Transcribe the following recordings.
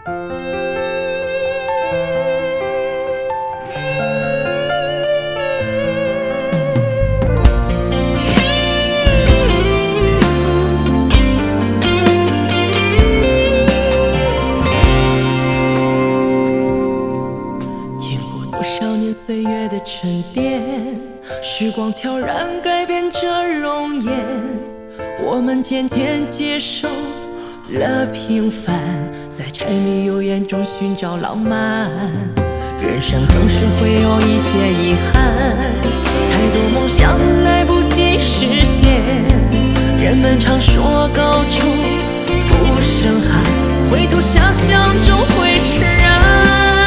岁月的沉淀，时光悄然改变着容颜，我们渐渐接受了平凡，在柴米油盐中寻找浪漫。人生总是会有一些遗憾，太多梦想来不及实现，人们常说高处不胜寒，回头想想终会释然。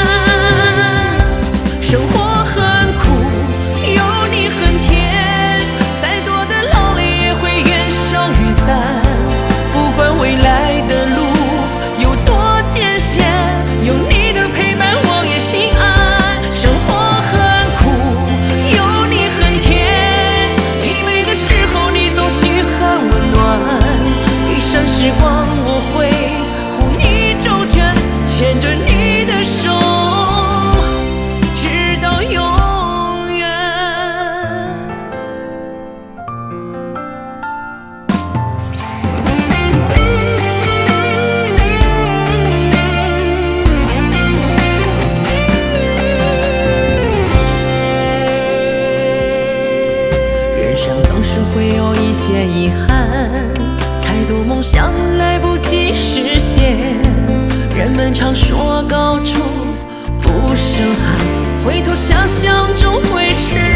生活很苦，有你很甜，再多的劳累也会烟消云散。不管未来的路有多艰险，有你的陪伴我也心安。生活很苦，有你很甜，疲惫的时候你总嘘寒问暖。一生时光我会护你周全，牵着你的手会有一些遗憾，太多梦想来不及实现，人们常说高处不胜寒，回头想想终会释然。